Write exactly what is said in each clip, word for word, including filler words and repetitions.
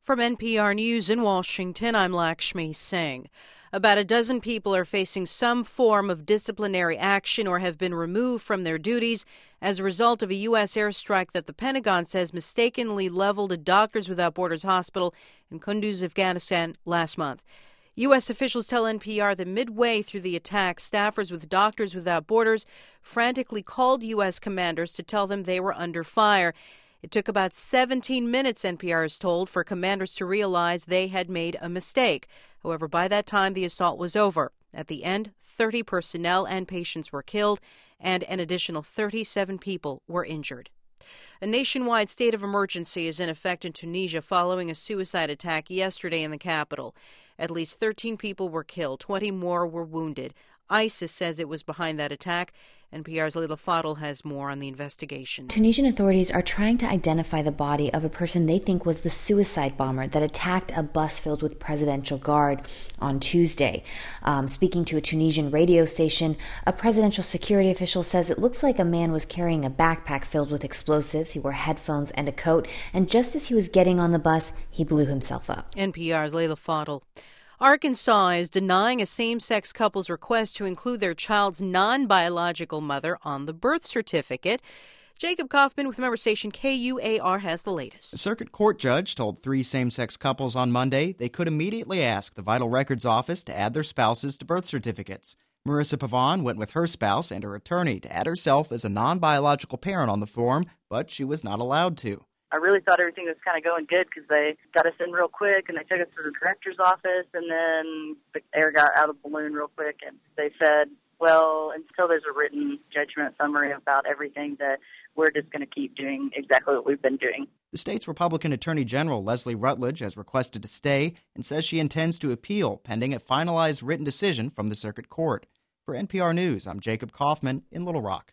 From N P R News in Washington, I'm Lakshmi Singh. About a dozen people are facing some form of disciplinary action or have been removed from their duties as a result of a U S airstrike that the Pentagon says mistakenly leveled a Doctors Without Borders hospital in Kunduz, Afghanistan last month. U S officials tell N P R that midway through the attack, staffers with Doctors Without Borders frantically called U S commanders to tell them they were under fire. It took about seventeen minutes, N P R is told, for commanders to realize they had made a mistake. However, by that time, the assault was over. At the end, thirty personnel and patients were killed, and an additional thirty-seven people were injured. A nationwide state of emergency is in effect in Tunisia following a suicide attack yesterday in the capital. At least thirteen people were killed, twenty more were wounded. ISIS says it was behind that attack. N P R's Leila Fadel has more on the investigation. Tunisian authorities are trying to identify the body of a person they think was the suicide bomber that attacked a bus filled with presidential guard on Tuesday. Um, speaking to a Tunisian radio station, a presidential security official says it looks like a man was carrying a backpack filled with explosives. He wore headphones and a coat, and just as he was getting on the bus, he blew himself up. N P R's Leila Fadel. Arkansas is denying a same-sex couple's request to include their child's non-biological mother on the birth certificate. Jacob Kaufman with member station K U A R has the latest. A circuit court judge told three same-sex couples on Monday they could immediately ask the Vital Records Office to add their spouses to birth certificates. Marissa Pavon went with her spouse and her attorney to add herself as a non-biological parent on the form, but she was not allowed to. I really thought everything was kind of going good because they got us in real quick and they took us to the director's office, and then the air got out of the balloon real quick, and they said, well, until there's a written judgment summary about everything, that we're just going to keep doing exactly what we've been doing. The state's Republican Attorney General Leslie Rutledge has requested to stay and says she intends to appeal pending a finalized written decision from the circuit court. For N P R News, I'm Jacob Kaufman in Little Rock.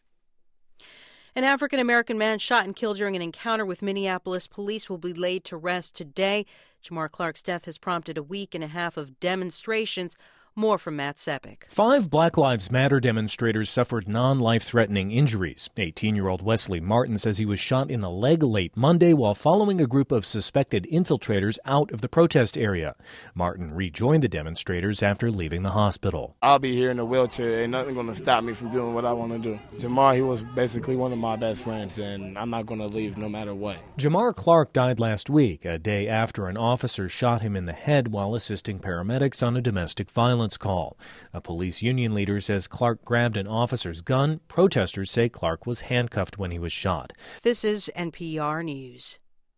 An African-American man shot and killed during an encounter with Minneapolis police will be laid to rest today. Jamar Clark's death has prompted a week and a half of demonstrations. More from Matt Sepik. Five Black Lives Matter demonstrators suffered non-life-threatening injuries. eighteen-year-old Wesley Martin says he was shot in the leg late Monday while following a group of suspected infiltrators out of the protest area. Martin rejoined the demonstrators after leaving the hospital. I'll be here in a wheelchair. Ain't nothing going to stop me from doing what I want to do. Jamar, he was basically one of my best friends, and I'm not going to leave no matter what. Jamar Clark died last week, a day after an officer shot him in the head while assisting paramedics on a domestic violence call. A police union leader says Clark grabbed an officer's gun. Protesters say Clark was handcuffed when he was shot. This is N P R News.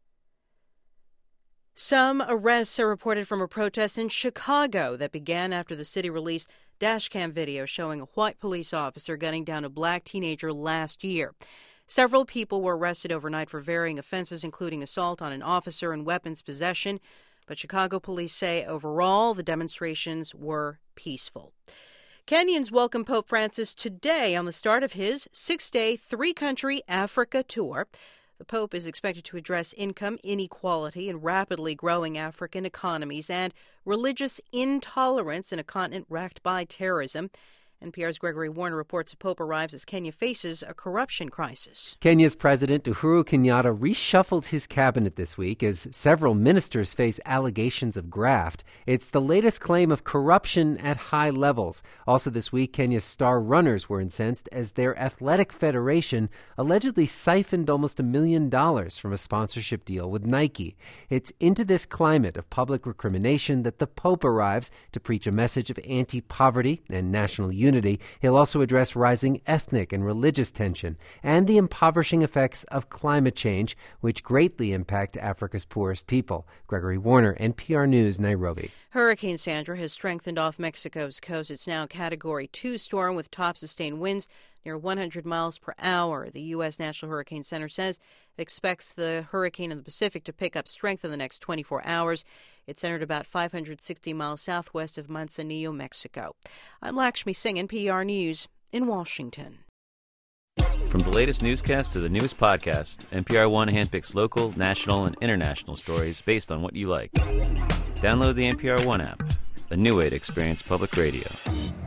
Some arrests are reported from a protest in Chicago that began after the city released dashcam video showing a white police officer gunning down a black teenager last year. Several people were arrested overnight for varying offenses, including assault on an officer and weapons possession. But Chicago police say overall the demonstrations were peaceful. Kenyans welcome Pope Francis today on the start of his six-day, three-country Africa tour. The Pope is expected to address income inequality in rapidly growing African economies and religious intolerance in a continent racked by terrorism. N P R's Gregory Warner reports the Pope arrives as Kenya faces a corruption crisis. Kenya's President Uhuru Kenyatta reshuffled his cabinet this week as several ministers face allegations of graft. It's the latest claim of corruption at high levels. Also this week, Kenya's star runners were incensed as their athletic federation allegedly siphoned almost a million dollars from a sponsorship deal with Nike. It's into this climate of public recrimination that the Pope arrives to preach a message of anti-poverty and national unity. Unity. He'll also address rising ethnic and religious tension and the impoverishing effects of climate change, which greatly impact Africa's poorest people. Gregory Warner, N P R News, Nairobi. Hurricane Sandra has strengthened off Mexico's coast. It's now a Category two storm with top sustained winds near one hundred miles per hour. The U S. National Hurricane Center says it expects the hurricane in the Pacific to pick up strength in the next twenty-four hours. It's centered about five hundred sixty miles southwest of Manzanillo, Mexico. I'm Lakshmi Singh, N P R News in Washington. From the latest newscast to the newest podcast, N P R One handpicks local, national, and international stories based on what you like. Download the N P R One app, a new way to experience public radio.